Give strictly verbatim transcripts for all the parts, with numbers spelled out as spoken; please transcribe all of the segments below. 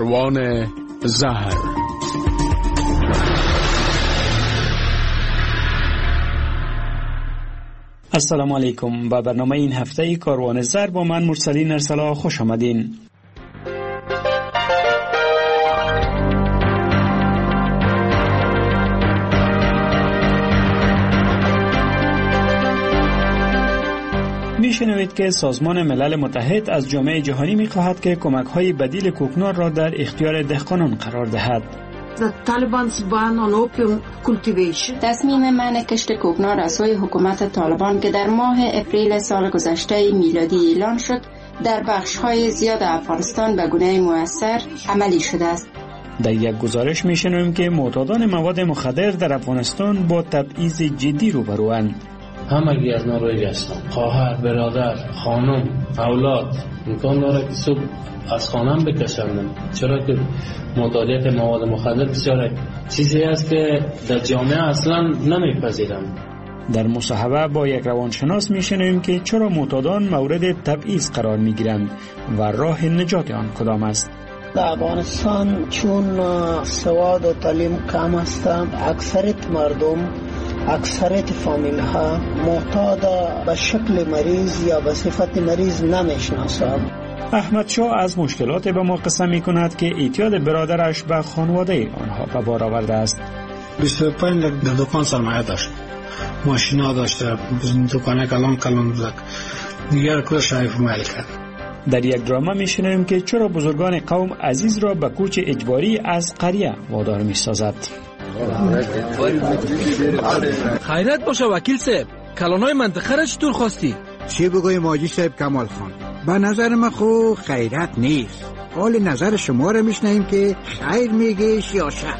کاروان زهر. السلام علیکم. با برنامه این هفته کاروان زهر با من مرسلین ارسلا خوش آمدین. میشنوید که سازمان ملل متحد از جامعه جهانی میخواهد که کمک‌های بدیل کوکنار را در اختیار دهقانان قرار دهد. تصمیم منع کشت کوکنار از سوی حکومت طالبان که در ماه اپریل سال گذشته میلادی اعلان شد، در بخش‌های زیاد افغانستان به گونه مؤثر عملی شده است. در یک گزارش میشنویم که معتادان مواد مخدر در افغانستان با تبعیض جدی روبروند. همگی از ما روی گشتن، خواهر، برادر، خانم، اولاد امکان داره که صبح از خانم بکشندن، چرا که معتادیت مواد مخدر بسیار چیزی است که در جامعه اصلا نمیپذیرند. در مصاحبه با یک روانشناس میشنویم که چرا معتادان مورد تبعیض قرار میگیرند و راه نجات آن کدام است. در افغانستان چون سواد و تعلیم کم است، اکثریت مردم، اکثریت فامیل ها معتاد به شکل مریض یا به صفت مریض نمیشناسند. احمد شاه از مشکلات به ما قصه می کند که اعتیاد برادرش به خانواده آنها به بار آورده است. بیست و پنج لک در دکان سرمایه داشت، ماشینا داشته، دکانه کلان کلان بود، دیگر کل شایف مال کرد. در یک درامه می شنویم که چرا بزرگان قوم عزیز را به کوچ اجباری از قریه وادار می سازد. خیرت باشه وکیل صاحب، کلانای منطقه را چطور خواستی؟ چی بگویم حاجی صاحب کمال خان، به نظر من خو خیرت نیست. حال نظر شما را میشنیم که خیر میگیش یا شر.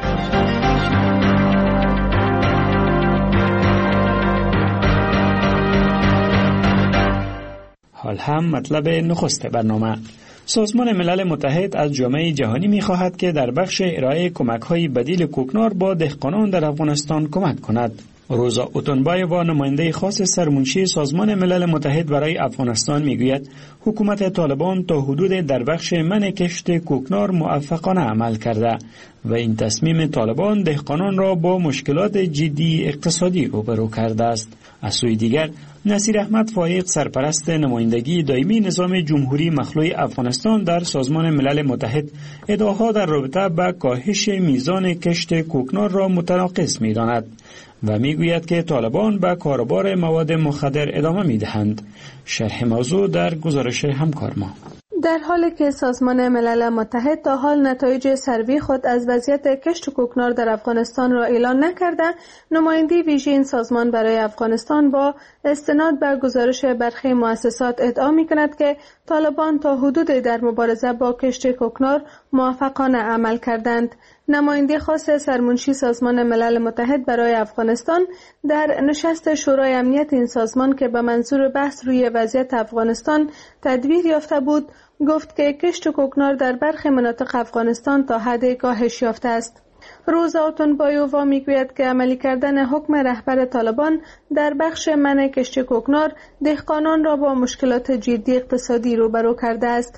حال هم مطلب نخست برنامه. سازمان ملل متحد از جامعه جهانی می‌خواهد که در بخش ارائه کمک‌های بدیل کوکنار با دهقانان در افغانستان کمک کند. روزا اوتونبایوا نماینده خاص سرمنشی سازمان ملل متحد برای افغانستان میگوید حکومت طالبان تا حدود در بخش منع کشت کوکنار موفقانه عمل کرده و این تصمیم طالبان دهقانان را با مشکلات جدی اقتصادی روبرو کرده است. از سوی دیگر نصیر احمد فایق سرپرست نمایندگی دائمی نظام جمهوری مخلوع افغانستان در سازمان ملل متحد ادعاها در رابطه با کاهش میزان کشت کوکنار را متناقض می‌داند و میگوید که طالبان به کاروبار مواد مخدر ادامه میدهند. شرح موضوع در گزارش همکار ما. در حالی که سازمان ملل متحد تا حال نتایج سروی خود از وضعیت کشت کوکنار در افغانستان را اعلان نکرده، نماینده ویژه این سازمان برای افغانستان با استناد بر گزارش برخی مؤسسات ادعا می‌کند که طالبان تا حدود در مبارزه با کشت کوکنار موفقانه عمل کردند. نماینده خاص سرمنشی سازمان ملل متحد برای افغانستان در نشست شورای امنیت این سازمان که به منظور بحث روی وضعیت افغانستان تدبیر یافته بود، گفت که کشت کوکنار در برخی مناطق افغانستان تا حد کاهش یافته است. روزا اوتونبایوا میگوید که عملی کردن حکم رهبر طالبان در بخش منع کشت کوکنار دهقانان را با مشکلات جدی اقتصادی روبرو کرده است.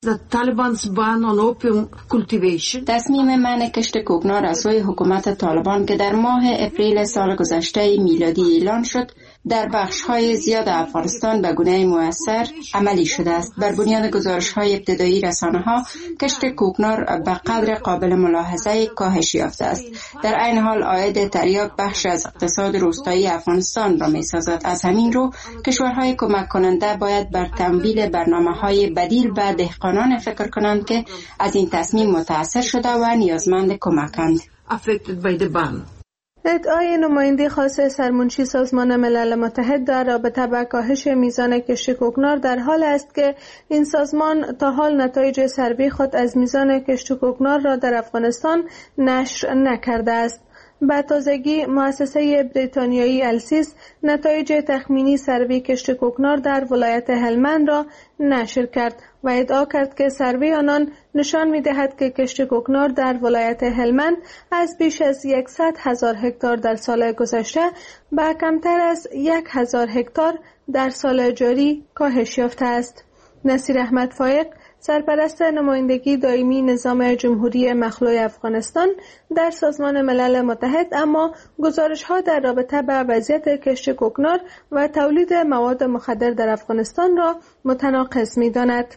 تصمیم منع کشت کوکنار از سوی حکومت طالبان که در ماه اپریل سال گذشته میلادی اعلان شد، در بخش‌های زیاد افغانستان به گونه مؤثر عملی شده است. بر بنیاد گزارش‌های ابتدایی رسانه‌ها، کشت کوکنار به قدر قابل ملاحظه کاهش یافته است. در عین حال عاید تریاک بخش از اقتصاد روستایی افغانستان را می‌سازد. از همین رو کشورهای کمک کننده باید بر تمویل برنامه‌های بدیل به دهقانان فکر کنند که از این تصمیم متأثر شده و نیازمند کمکند. ادعای نماینده خاص سرمنشی سازمان ملل متحد در رابطه با کاهش میزان کشت کوکنار در حال است که این سازمان تا حال نتایج سروی خود از میزان کشت کوکنار را در افغانستان نشر نکرده است. به تازگی مؤسسه بریتانیایی السیس نتایج تخمینی سروی کشت کوکنار در ولایت هلمند را نشر کرد و ادعا کرد که سروی آنان نشان می‌دهد که کشت کوکنار در ولایت هلمند از بیش از صد هزار هکتار در سال گذشته به کمتر از یک هزار هکتار در سال جاری کاهش یافته است. نصیر احمد فایق سرپرست نمایندگی دائمی نظام جمهوری مخلوع افغانستان در سازمان ملل متحد، اما گزارش‌ها در رابطه با وضعیت کشت کوکنار و تولید مواد مخدر در افغانستان را متناقض می‌داند.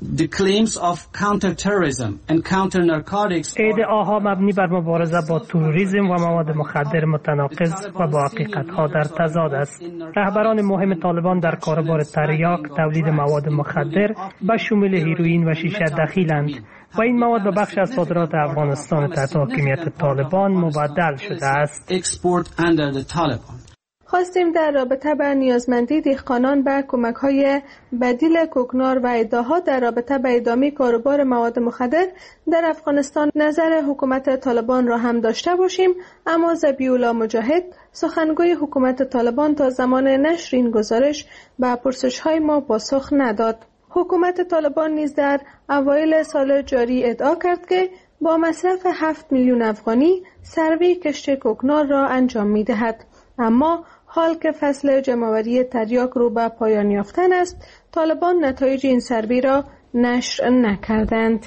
ادعاها مبنی بر مبارزه با تروریسم و مواد مخدر متناقض و با حقیقت‌ها در تضاد است. رهبران مهم طالبان در کاروبار تریاک، تولید مواد مخدر به شمول هیروئین و شیشه دخیلند و این مواد به بخش از صادرات افغانستان تحت حاکمیت طالبان مبدل شده است. خواستیم در رابطه با نیازمندی دهقانان به کمک‌های بدیل کوکنار و ادعاها در رابطه با ادامه کاروبار مواد مخدر در افغانستان نظر حکومت طالبان را هم داشته باشیم، اما ذبیح‌الله مجاهد، سخنگوی حکومت طالبان، تا زمان نشر این گزارش به پرسش‌های ما پاسخ نداد. حکومت طالبان نیز در اوایل سال جاری ادعا کرد که با مصرف هفت میلیون افغانی سروی کشت کوکنار را انجام می‌دهد. اما حال که فصل جمع‌آوری تریاک رو به پایان یافتن است، طالبان نتایج این سروی را نشر نکردند.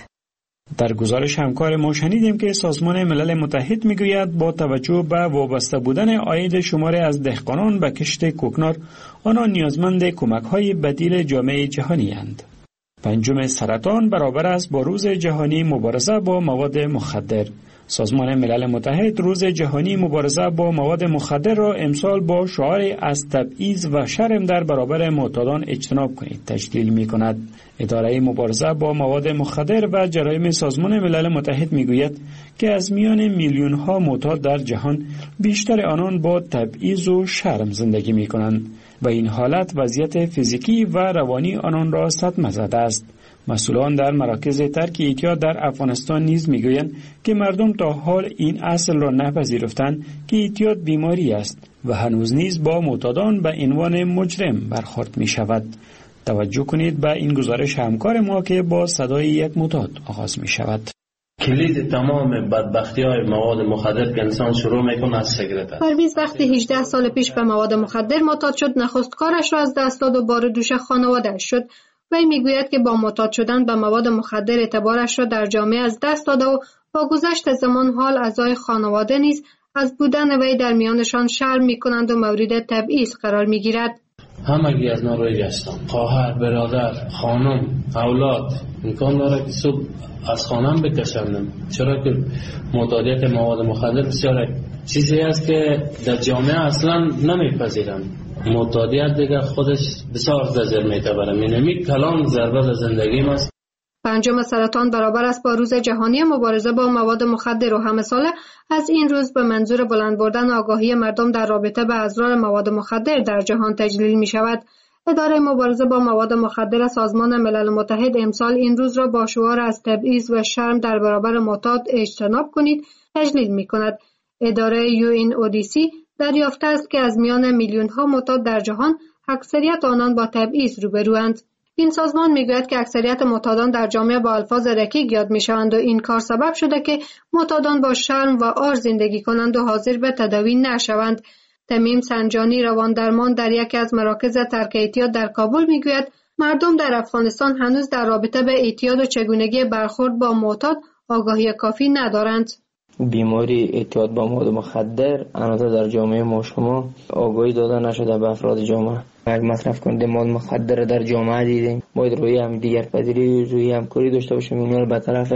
در گزارش همکار ما شنیدیم که سازمان ملل متحد میگوید با توجه به وابسته بودن عاید شماری از دهقانان به کشت کوکنار، آنها نیازمند کمک‌های بدیل جامعه جهانی اند. پنجم سرطان برابر است با روز جهانی مبارزه با مواد مخدر. سازمان ملل متحد روز جهانی مبارزه با مواد مخدر را امسال با شعار از تبعیض و شرم در برابر معتادان اجتناب کنید تجلیل می کند. اداره مبارزه با مواد مخدر و جرایم سازمان ملل متحد می گوید که از میان میلیون ها معتاد در جهان، بیشتر آنان با تبعیض و شرم زندگی می کنند و این حالت وضعیت فیزیکی و روانی آنان را صدمه زده است. مسئولان در مراکز ترک اعتیاد در افغانستان نیز میگویند که مردم تا حال این اصل را نپذیرفتند که اعتیاد بیماری است و هنوز نیز با معتادان به عنوان مجرم برخورد می شود. توجه کنید به این گزارش همکار ما که با صدای یک معتاد آغاز می شود. کلید تمام بدبختی‌های مواد مخدر که انسان شروع میکنه از سیگارت است. پرویز وقتی هجده سال پیش به مواد مخدر معتاد شد، نخست کارش را از دست داد و بار دوش خانواده‌اش شد. وی میگوید که با معتاد شدن به مواد مخدر اعتبارش را در جامعه از دست داده و با گذشت زمان حال اعضای خانواده نیز از بودن وی در میانشان شرم میکنند و مورد تبعیض قرار میگیرد. همگی از ناروی گشتم، خواهر، برادر، خانم، اولاد امکان داره که صبح از خانم بکشندم، چرا که معتادیت مواد مخدر بسیار چیزی است که در جامعه اصلا نمیپذیرند. معتادیت دیگر خودش بسیار زجر میتبره، مینمی کلان ضربه به زندگیم است. پنجم سرطان برابر است با روز جهانی مبارزه با مواد مخدر و همه ساله از این روز به منظور بلند بردن آگاهی مردم در رابطه به اضرار مواد مخدر در جهان تجلیل می شود. اداره مبارزه با مواد مخدر سازمان ملل متحد امسال این روز را با شعار از تبعیض و شرم در برابر معتاد اجتناب کنید تجلیل می کند. اداره یو این او دی سی دریافته است که از میان میلیون ها معتاد در جهان اکثریت آنان با تبعیض روبروند. این سازمان میگوید که اکثریت معتادان در جامعه با الفاظ رکیک یاد میشوند و این کار سبب شده که معتادان با شرم و عار زندگی کنند و حاضر به تداوی نشوند. تمیم سنجانی رواندرمان در یکی از مراکز ترک اعتیاد در کابل میگوید مردم در افغانستان هنوز در رابطه به اعتیاد و چگونگی برخورد با معتاد آگاهی کافی ندارند. بیماری اعتیاد با مواد مخدر هنوز در جامعه ما شما آگاهی داده نشده به افراد جامعه. اگر مصرف کننده مواد مخدر در جامعه دیدیم، باید روی هم دیگر پذیری روی همکاری داشته باشیم، اونها به طرف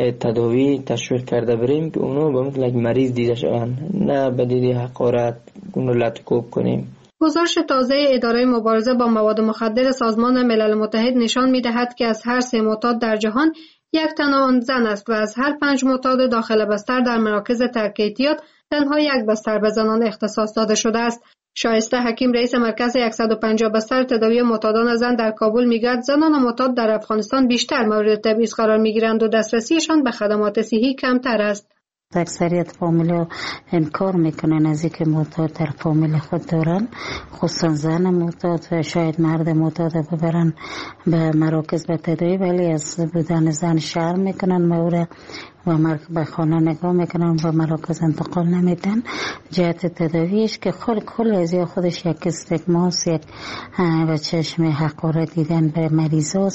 تداوی تشویق کرده بریم که اونها به مثل یک مریض دیده شوند، نه به دید حقارت اونها لطکوب کنیم. گزارش تازه اداره مبارزه با مواد مخدر سازمان ملل متحد نشان می‌دهد که از هر سه معتاد در جهان یک تن آن زن است و از هر پنج معتاد داخل بستر در مراکز ترک اعتیاد تنها یک بستر به زنان اختصاص داده شده است. شایسته حکیم رئیس مرکز صد و پنجاه بستر تداوی معتادان زن در کابل میگوید زنان معتاد در افغانستان بیشتر مورد تبعیض قرار میگیرند و دسترسیشان به خدمات صحی کمتر است. اکثریت فامیل انکار میکنن از اینکه معتاد در فامیل خود دارن، خصوصا زن معتاد و شاید مرد معتاد ببرن به مراکز به تداوی، ولی از بودن زن شرم میکنن مورد و به خانه نگاه میکنن و مراکز انتقال نمیدن. جهت تداویش که خل کل از یا خودش یک استگماس، یک و چشم حقارت دیدن به مریض است.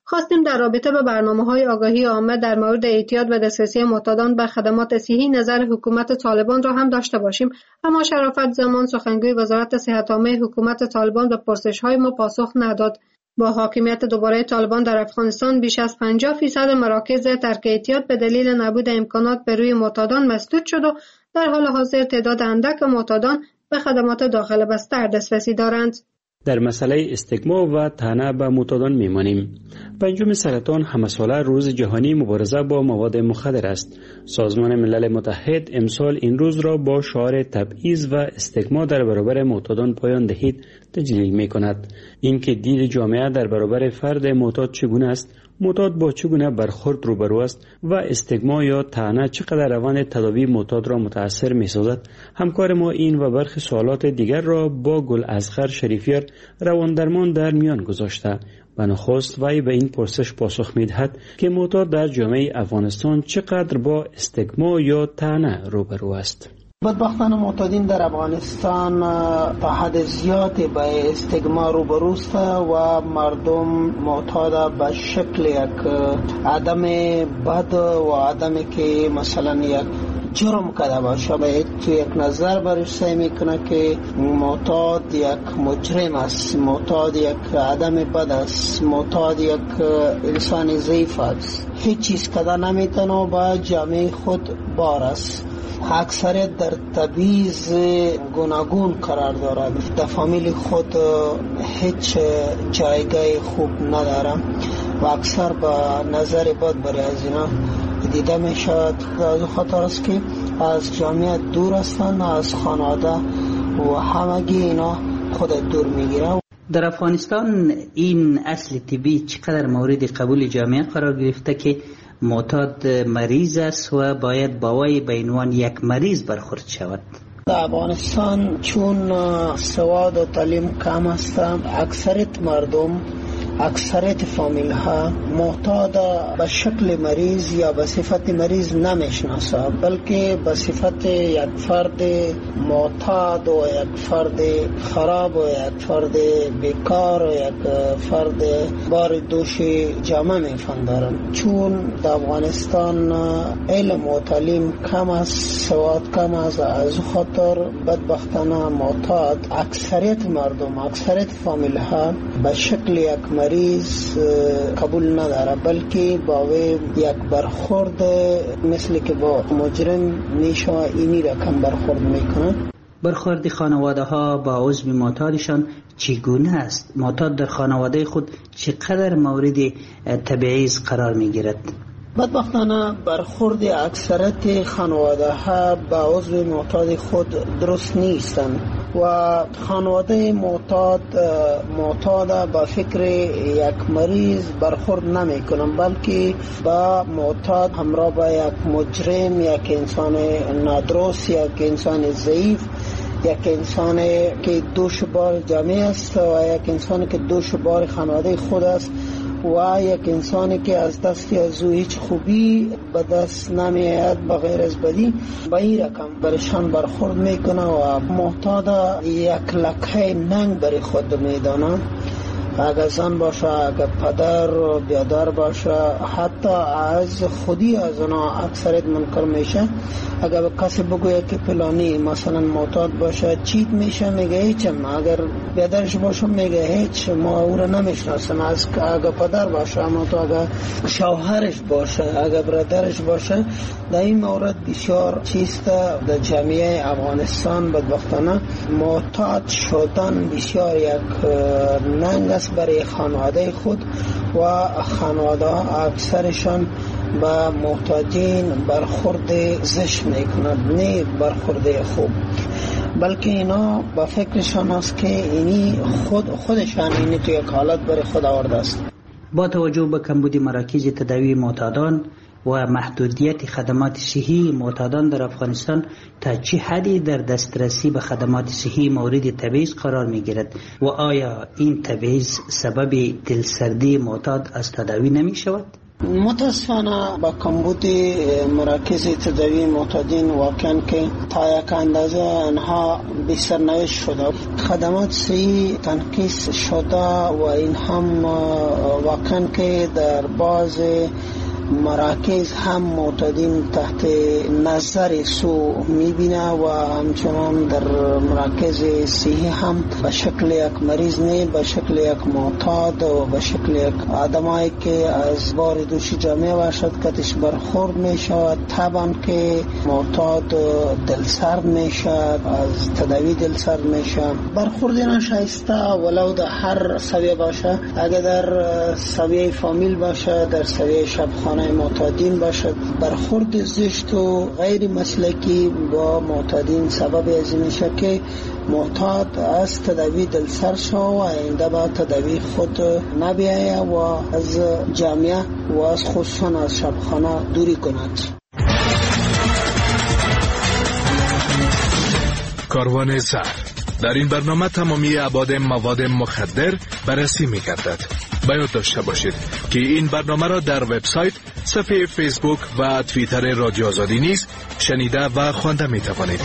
خواستیم در رابطه با برنامه‌های آگاهی عامه در مورد اعتیاد و دسترسی معتادان به خدمات صحی نظر حکومت طالبان را هم داشته باشیم، اما شرافت زمان سخنگوی وزارت صحت عامه حکومت طالبان به پرسش‌های ما پاسخ نداد. با حاکمیت دوباره طالبان در افغانستان بیش از پنجاه فیصد مراکز ترک اعتیاد به دلیل نبود امکانات به روی معتادان مسدود شد و در حال حاضر تعداد اندک معتادان به خدمات داخل بستر دسترسی دارند. در مسئله استگما و طعنه به معتادان میمانیم. پنجم سرطان همساله روز جهانی مبارزه با مواد مخدر است. سازمان ملل متحد امسال این روز را با شعار تبعیض و استگما در برابر معتادان پایان دهید تجلیل می کند. این که دید جامعه در برابر فرد معتاد چگونه است، معتاد با چگونه برخورد روبرو است و استگما یا طعنه چقدر روند تداوی معتاد را متاثر می سازد، همکار ما این و برخی سوالات دیگر را با گلاصغر شریفیار رواندرمان در میان گذاشته. و نخست وی به این پرسش پاسخ می دهد که معتاد در جامعه افغانستان چقدر با استگما یا طعنه روبرو است. بدبختانه معتادین در افغانستان تا حد زیادی به استگما روبروست و مردم معتاد به شکل یک آدم بد و آدمی که مثلا یک جرم کرده باشه باید تو یک نظر برش سعی میکنه که معتاد یک مجرم است، معتاد یک آدم بد است، معتاد یک انسان ضعیف است، هیچ چیز کده نمیتونه با جامعه خود بار است. اکثریت در تبعیض گوناگون قرار دارد، در فامیل خود هیچ جایگاه خوب نداره و اکثر با نظر بد برای از اینا دیده می شود. از خاطر است که از جامعه دور هستند، از خانواده و همگی اینا خود دور می گیره. در افغانستان این اصل طبی چقدر مورد قبول جامعه قرار گرفته که معتاد مریض است و باید با وی به عنوان یک مریض برخورد شود؟ در افغانستان چون سواد و تعلیم کم است، اکثریت مردم، اکثریت فامیل ها معتاد به شکل مریض یا به صفت مریض نمیشناسه، بلکه به صفت یک فرد معتاد و یک فرد خراب و یک فرد بیکار و یک فرد بار دوش جامعه میفندارن. چون در افغانستان علم و تعلیم کم است، سواد کم است، از خاطر بدبختانه معتاد اکثریت مردم، اکثریت فامیل ها به شکل یک مریض قبول نداره، بلکه با وی یک برخورد مثل که با مجرم میشه اینی رقم برخورد میکنه. برخورد خانواده ها با عضو معتادشان چگونه است؟ معتاد در خانواده خود چقدر مورد تبعیض قرار میگیرد؟ بدبختانه برخورد اکثریت خانواده ها با عضو معتاد خود درست نیستند و خانواده معتاد معتاد با فکر یک مریض برخورد نمی کنند، بلکه با معتاد همراه با یک مجرم، یک انسان نادرست، یک انسان ضعیف، یک انسان که دوش بار جامعه است و یک انسان که دوش بار خانواده خود است و یک انسانی که از دست از او هیچ خوبی به دست نمیاد بغیر از بدی، با این رقم برشان برخورد میکنه و معتاد یک لکه ننگ بر خود میدانه. اگر زن باشه، اگر پدر و بیادر باشه، حتی از خودی از اونا اکثریت منکر میشه. اگر به کسی بگویه که پلانی مثلا معتاد باشه چیت میشه، میگه هیچم. اگر بیادرش باشه میگه هیچ، ما او را نمیشناسم. از اگر پدر باشه، اما تو اگر شوهرش باشه، اگر برادرش باشه، در این مورد بسیار چیست در جامعه افغانستان بدبختانه معتاد شدن بسیار یک ننگ است برای خانواده خود و خانواده اکثرشان با محتاجین برخورد زشت میکنند، نه برخورد خوب، بلکه اینا با فکرشان است که اینی خود خودشان اینی تو یک حالت برای خود آورده است. با توجه به کمبود مراکز تداوی معتادان و محدودیت خدمات صحی معتادان در افغانستان، تا چه حدی در دسترسی به خدمات صحی مورد تبعیض قرار می گیرد و آیا این تبعیض سبب دلسردی معتاد از تداوی نمی شود؟ متاسفانه با کمبود مراکز تداوی معتادین واقعا که تا یک اندازه آنها بی‌سرنوشت شده، خدمات صحی تنقیص شده و این هم واقعا که در بعض مراکز هم معتادین تحت نظر سو میبینه و همچنان در مراکز صحی هم به شکل یک مریض نه، به شکل یک معتاد و به شکل یک آدمایی که از بار دوش جامعه باشد کتش برخورد میشود. طبعا که معتاد دلسرد میشه، از تداوی دلسرد میشه. برخورد ناشایسته ولو در هر سویه باشه، اگر در سویه فامیل باشه، در سویه شبخانه معتادین باشد، برخورد زشت و غیر مسلکی با معتادین سبب از این میشه که معتاد از تداوی دلسر شو و آینده با تداوی خود نبیایه و از جامعه و از خصوصا از شبخانه دوری کند. کاروان زهر در این برنامه تمامی ابعاد مواد مخدر بررسی می‌گردد. باید داشته باشید که این برنامه را در وبسایت، صفحه فیسبوک و توییتر رادیو آزادی نیز شنیده و خوانده می توانید.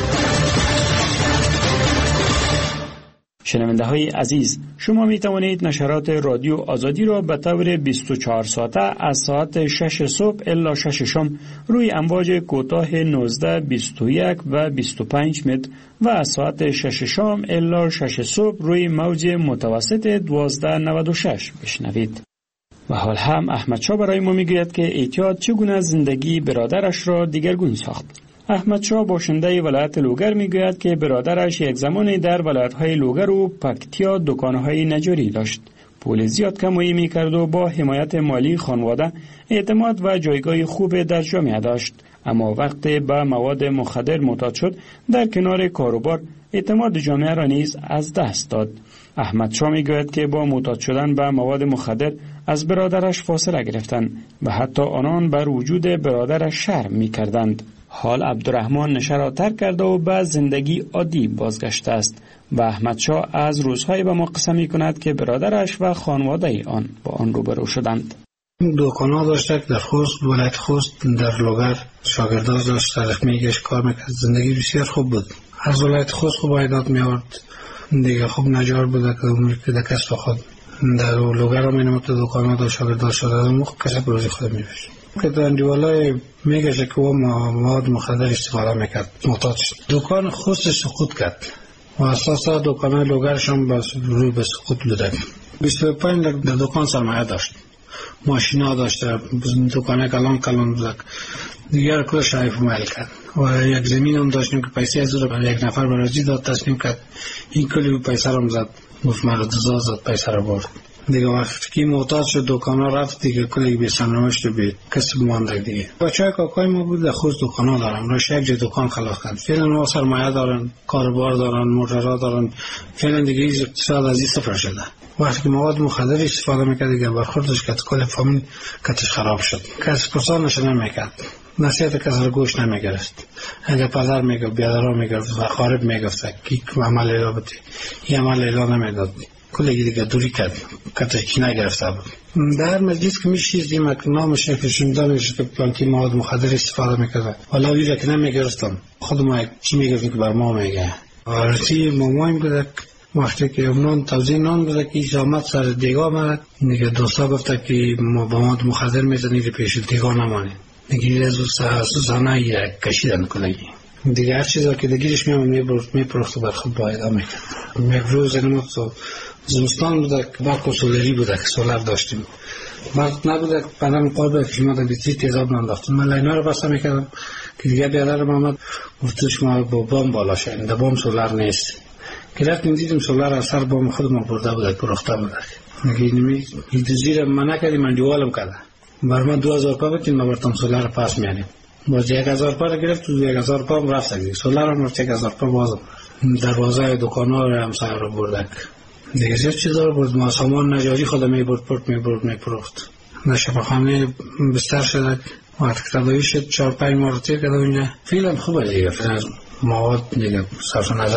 شنونده های عزیز، شما می توانید نشرات رادیو آزادی را به طور بیست و چهار ساعته از ساعت شش صبح الی شش شام روی امواج کوتاه نوزده، بیست و یک و بیست و پنج متر و از ساعت شش شام الی شش صبح روی موج متوسط دوازده نود و شش بشنوید. و حال هم احمد شاه برای ما میگوید که اعتیاد چگونه زندگی برادرش را دیگرگون ساخت. احمد شاه باشنده ولایت لوگر میگوید که برادرش یک زمانی در ولایت‌های لوگر و پکتیا دکان‌های نجاری داشت. پول زیاد کمایی میکرد و با حمایت مالی خانواده اعتماد و جایگاه خوب در جامعه داشت. اما وقتی به مواد مخدر معتاد شد، در کنار کاروبار اعتماد جامعه را نیز از دست داد. احمد شاه میگوید که با معتاد شدن به مواد مخدر از برادرش فاصله گرفتند و حتی آنان بر وجود برادرش شرم میکردند. حال عبدالرحمن نشه را ترک کرده و به زندگی عادی بازگشته است و احمد شاه از روزهای به ما قسم میکند که برادرش و خانواده آن با آن روبرو شدند. دکانا داشته در خوست، ولایت خوست، در لوگر شاگرداز داشت، تاریخ میگشت، کار میکرد. زندگی بسیار خوب بود. از ولایت خوست خوب عایدات میارد، دیگه خوب نجار بود که در کسب خود. در لوگر هم اینمت دکانا داشت، شاگرداز شده موقع کسب روزی خود میبشت که در اندیوالای میگشه که او مواد مخدر استفاده میکرد. معتاد شد. دکان خوست سقوط کرد و اساسا دکانای لوگرش هم روی به سقوط بوده. بیست و پنج لک در دکان سرمایه داشت، ماشینا داشته، دکانه کلان کلان بود. دیگر کل شایف مال کرد و یک زمین هم داشتیم که پیسه از رو یک نفر برازی داد، تصمیم کرد این کلی پیسه رو زد، گفت مرا دزد زد، پیسه رو برد. دیگه وقتی که معتاد شد دکانا رفت، دیگه کلی به سرنوشت به کسب مانده. دیگه بچه‌های کاکای ما بود در خود دکانا دارن، روش یک جای دکان خلاص کرد. فعلا ما سرمایه دارن، کاروبار دارن، موتورا دارن. فعلا دیگه هیچ اقتصاد از این صفر شده. وقتی که مواد مخدر استفاده میکرد دیگه برخوردش که کل فامیل کتش خراب شد. کس پرسانش نمیکرد، نصیحت کس رو گوش نمیگرفت. اگر پدر میگفت بیادرها میگفت و خارب میگفت که عمل اعلا بده، این عمل اعلا نمیداد. کلی دیگه دوری کرد، کتش کی نگرفته بود. در مجلس که میشیزیم اکنام نامش نفرشونده میشه که پلانکی مواد مخدر استفاده میکرد. حالا ویره که نمیگرفتم خود ما چی میگفت که بر ما میگه. آرتی مامایم بوده وقتی که اونان توضیح نان بوده که ایش آمد سر دیگاه مرد دیگه دوستا گفته که ما با مواد مخدر میزنی رو پیش دیگاه نمانیم. دیگه از سوزانه ایره کشیدن کلگی دیگه هر چیزا که دیگرش میام میپرخت و برخود باید آمه کرد. میگروز اینمون تو زمستان بوده که برق و سولری بوده که سولر داشتیم، برق نبوده که پنم قربه که شما در بیتری تیزاب ننداختم. من لینا رو بسته میکردم که دیگه بیادر محمد گفتوش ما با بام بالا شدیم، در بام سولر نیست که رفتیم دیدیم سولر از سر بام خود ما برده بوده پرخته بوده. نگه اینمی این دوزیر من نکردی من دیوالم کرده بر من دو هزار پا بکنیم ما برتم سولر پاس میانیم باز یک هزار پا رو گرفت و یک هزار پا هم رفت دیگه سولر هم رفت یک هزار پا بازم دروازه دکان ها رو هم سر رو بردک دیگه زیاد چیزا رو برد. ما سامان نجاری خود می برد پرد می برد می پرخت. نشب خانه بستر شده وقت کتابایی شد چهار پنج ماه رو تیر کرده اونجا. فیلم خوبه دیگه، فیلم مواد دیگه صرف نظر کرد.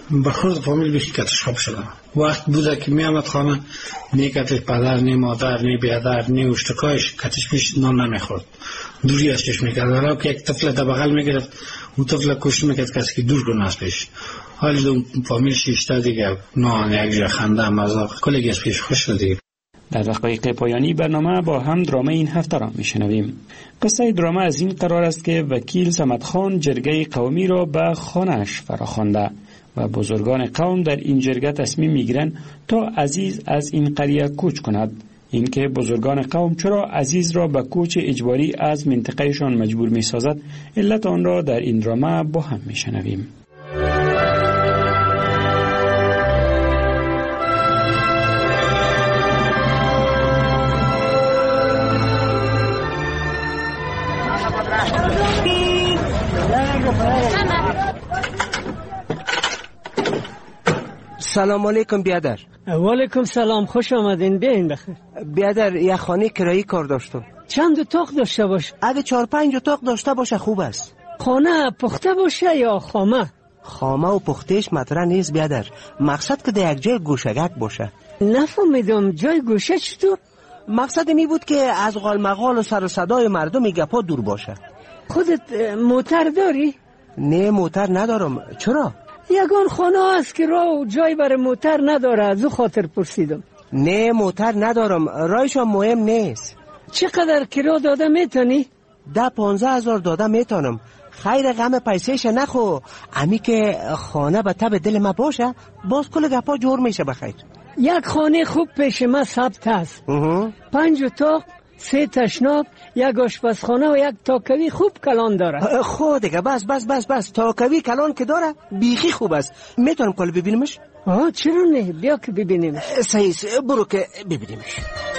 برخورد فامیل بیشی کتش خواب شدم. وقت بوده که می آمد خانه نی کتش پدر نی مادر نی بیادر نی اشتکایش کتش میش نان نمیخورد، دوری از چشم میکرد. ولی که یک طفل در بغل میگرفت اون طفل کوشش میکرد کسی که دور کنه از پیش. حالی دو فامیل شیشته دیگه نان یک جا خنده مزاق کلگی از پیش خوش شد دیگه. در دقایق پایانی برنامه با هم درامه این هفته را میشنویم. قصه درامه از این قرار است که وکیل صمد خان جرگه قومی را به خانه‌اش فراخوانده و بزرگان قوم در این جرگه تصمیم میگیرند تا عزیز از این قریه کوچ کند. اینکه بزرگان قوم چرا عزیز را به کوچ اجباری از منطقهشان مجبور میسازد، علت آن را در این درامه با هم میشنویم. سلام علیکم بیادر. و علیکم سلام، خوش آمدین. بیاین بخیر. بیادر یه خانه کرایی کار داشتم. چند اتاق داشته باشه؟ اگه چهار پنج اتاق داشته باشه خوب است. خانه پخته باشه یا خامه؟ خامه و پختهش مطرح نیست بیادر، مقصد که در یک جای گوشگک باشه. نفهمیدم جای گوشه چطور؟ مقصد می بود که از غالمغال و سر و صدای مردم گپا دور باشه. خودت موتر داری؟ نه موتر ندارم. چرا؟ یگان خانه است که راه و جای برای موتر نداره، از او خاطر پرسیدم. نه موتر ندارم، راهشان مهم نیست. چقدر کرا داده میتونی؟ ده پانزه هزار داده میتونم. خیر غم پیسهش نخو، امی که خانه به تب دل ما باشه باز کل گپا جور میشه. بخیر یک خانه خوب پیش ما ثبت است. پنج اتاق، سه تشناب، یک آشپزخانه و یک تاکوی خوب کلان داره. خود دیگه بس بس بس بس تاکوی کلان که داره بیخی خوب است. میتونم کل ببینمش؟ آه چرا نه، بیا که ببینیمش. صحیح، برو که ببینیمش.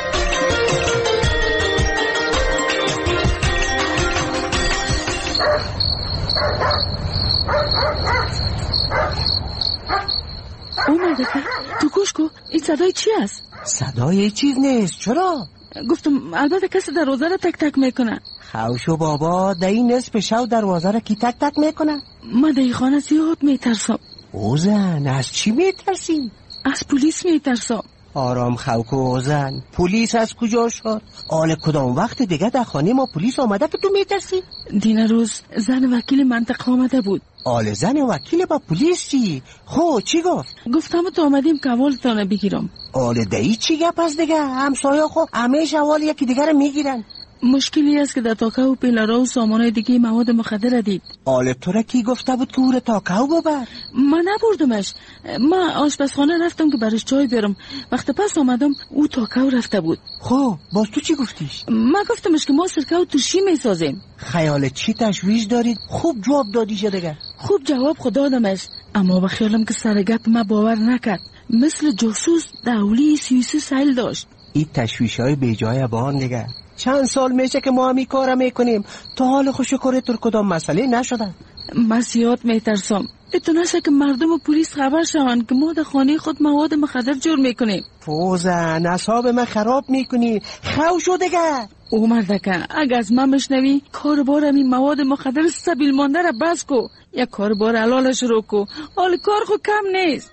اومده که تو گوش کو، این صدای چی است؟ صدای چیز نیست. چرا؟ گفتم البته کسی دروازه را تک تک میکنه. خوشو بابا، در این نصف شب دروازه را کی تک تک میکنه؟ ما در این خانه زیاد میترسم. اوزن از چی میترسی؟ از پلیس میترسم. آرام خوکو اوزن، پلیس از کجا شد؟ آل کدام وقت دیگه در خانه ما پلیس آمده که تو میترسی؟ دین روز زن وکیل منطقه آمده بود. آل زن وکیل با پلیس چی؟ خو چی گفت؟ گفتم تو آمدیم که اولتانه بگیرم. آل دایی چی گپ از دیگه؟ همسایه خو همیشه اول یکی دیگه رو میگیرن. مشکلی است که در تاکه و پیلارا و سامانهای دیگه مواد مخدر دید. آلب تو را کی گفته بود که او را تاکه و ببر؟ من نبردمش. من آشپزخانه رفتم که برش چای بیارم. وقت پس آمدم او تاکه و رفته بود. خب باز تو چی گفتیش؟ من گفتمش که ما سرکه و ترشی میسازیم. خیال چی تشویش دارید؟ خوب جواب دادی شدگه. خوب جواب خود دادمش، اما با خیالم که سر گپ ما باور نکرد. مثل جاسوس دولی سیوسی سایل داشت. این تشویش های بی جای بان دیگه. چند سال میشه که ما همی کارم میکنیم، تا حال خوشکاری تر کدام مسئله نشدن. من زیاد میترسم اتونسته که مردم و پلیس خبر شوند که ما در خانه خود مواد مخدر جور میکنیم. فوزن اصاب من خراب میکنی. خو شو دیگه. او مردکه اگه از من بشنوی کار بار همین مواد مخدر سبیل مانده را بس کو، یک کار بار حلال شروع کو. حال کار خود کم نیست.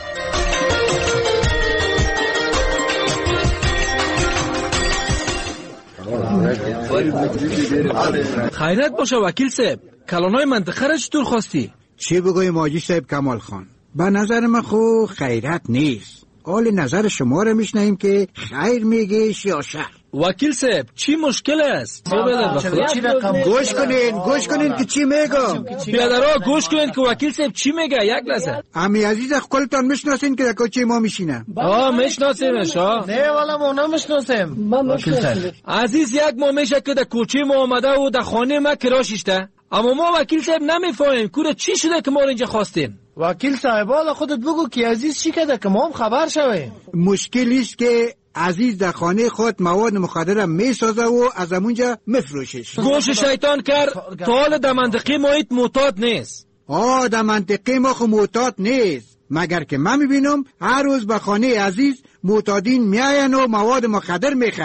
خیرت باشه وکیل صاحب، کلانای منطقه را چطور خواستی؟ چی بگویم حاجی صاحب کمال خان؟ به نظر من خو خیرت نیست. حال نظر شما را میشنیم که خیر میگیش یا شر. وکیل صاحب چی مشکل است؟ گوش کنین گوش کنین که چی میگم. بیادرها گوش کنین که وکیل صاحب چی میگه. یک لحظه. امی عزیز خودتان میشناسین که در کوچه ما میشینه؟ آه میشناسیمش. ها نه والا ما نمیشناسیم. وکیل صاحب عزیز یک ما میشه که در کوچه ما آمده و در خانه ما کراشیشته، اما ما وکیل صاحب نمیفهمیم کوره چی شده که ما اینجا خواستیم. وکیل صاحب حالا خودت بگو که عزیز چی کرده که ما هم خبر شویم. مشکلی است که عزیز در خانه خود مواد مخدر میسازه و از همونجا میفروشش. گوش شیطان کرد تا حال در منطقه ما ایت معتاد نیست. آه در منطقه ما خو معتاد نیست، مگر که من میبینم هر روز به خانه عزیز معتادین میاین و مواد مخدر میخرن.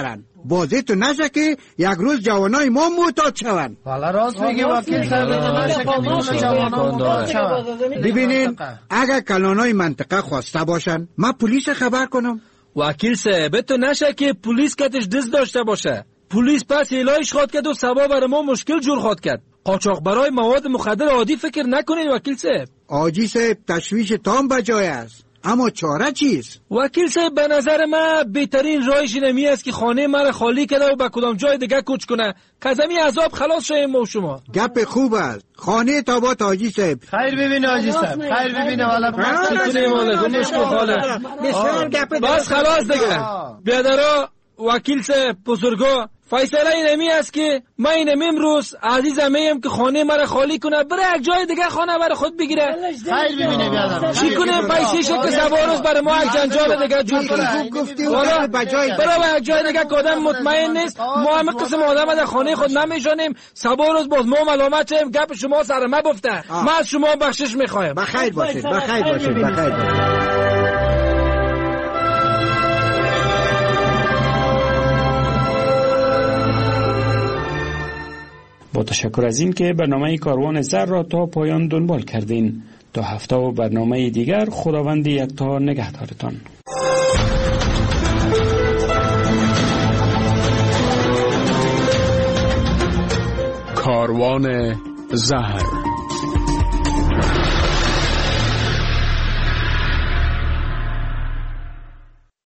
بازی تو نشه که یک روز جوانای ما معتاد شوند. والا راست میگه وکیل صاحب، نشه که میمونه جوانان معتاد شوند. ببینین اگر کلانای منطقه خواسته باشن ما پلیس خبر کنم. وکیل صاحب تو نشه که پلیس کتش دست داشته باشه. پلیس پس هیلایش خواد کرد و سبا برای ما مشکل جور خواد کرد. قاچاق برای مواد مخدر عادی فکر نکنین وکیل صاحب. آجی صاحب تشویش تام بجای است، اما چاره چیست؟ وکیل صاحب به نظر من بهترین راهش اینمی است که خانه مرا خالی کنه و به کدام جای دیگه کوچ کنه که از همین عذاب خلاص شویم ما و شما. گپ خوب است. خانه تابات آجی صاحب. خیر ببینه آجی صاحب، خیر ببینه. والا چطوری مالک مشکل خاله. بس خلاص دیگه. بیادرا وکیل صاحب بزرگا فیصله اینمی است که من اینمی امروز عزیزم میم که خانه مرا خالی کنه بره یک جای دیگه خانه برای خود بگیره. خیر ببینه بیادر چی کنه پیسیش که سوارز برای ما یک جنجال دیگه جور کنه. والا بجای برای یک جای دیگه که آدم مطمئن نیست ما همه قسم آدم در خانه خود نمیشانیم. سوارز باز ما ملامت شیم گپ شما سر ما بفته. ما از شما بخشش میخوایم. بخیر باشید، بخیر باشید، بخیر باشید. با تشکر از این که برنامه کاروان زر را تا پایان دنبال کردین. تا هفته و برنامه دیگر خداوند یکتا نگهدارتان. کاروان زهر.